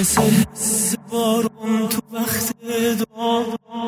مثل حس بارون تو وقت دعا.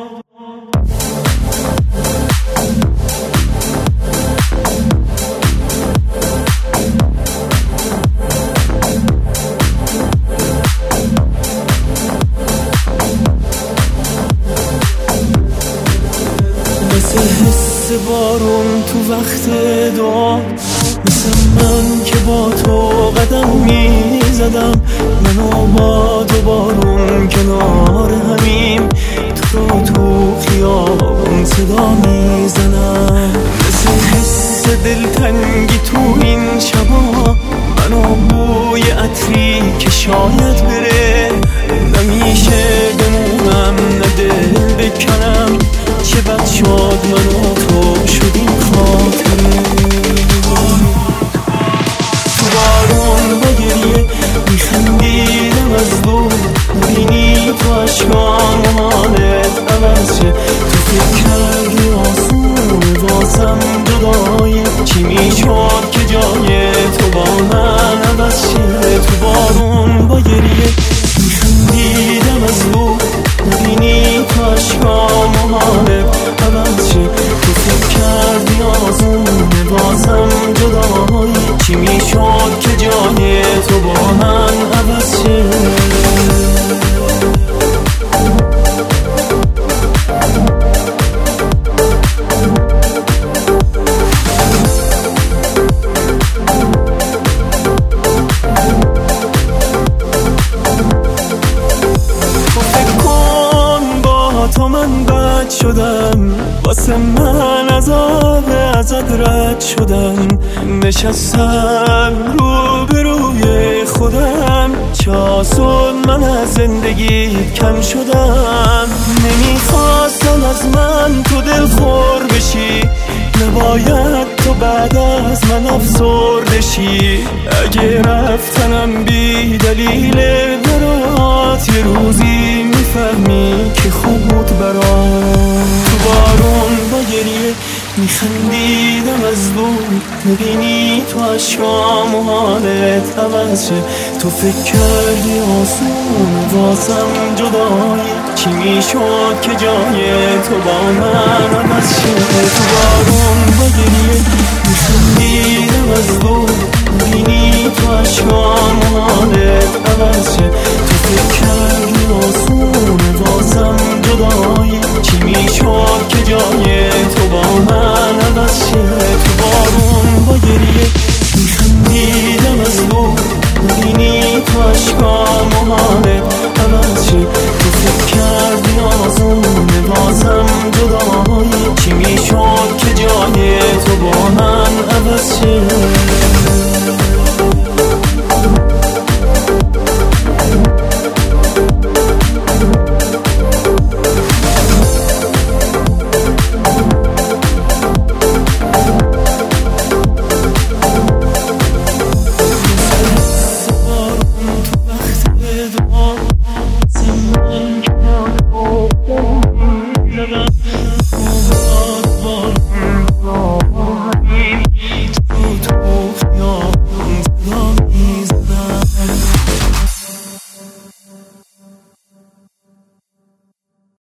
مثل حس بارون تو وقت دعا، مثل من که با تو قدم می زدم، من و باد و بارون کنار همیم، تو رو تو خیابون صدا می زنم. مثل حس دلتنگی تو این شبا، من و بوی عطری که شاید بره، نمیشه بمونم نه دل بکنم، چه بد شد من و تو شدیم خاطره. تو بارون با گریه میخندیدم از دور، میبینی تو عشقام و حالت عوض شه، تو فکر کردی آسونه واسم جدایی، چی میشد که جای تو با من عوض شه. تو بارون با گریه میخندیدم از دور، میبینی تو عشقام و حالت عوض شه، تو فکر کردی آسونه واسم جدایی، چی میشد که جای تو با من عوض شه. تو من بد شدم، واسه من عذاب ازت رد شدم، نشستم رو به روی خودم، چاسون من از زندگی کم شدم. نمیخواستم از من تو دل خور بشی، نباید تو بعد از من افسرده شی، اگه رفتنم بی دلیل برات، یه روزی میفهمی که خوب بود برات. تو بارون با گریه میخندیدم از دور، میبینی تو عشقام و حالت عوض شه، تو فکر کردی آسون واسم جدایی، چی میشد که جای تو با من عوض شه. تو بارون با گریه میخندیدم از دور، میبینی تو عشقام و حالت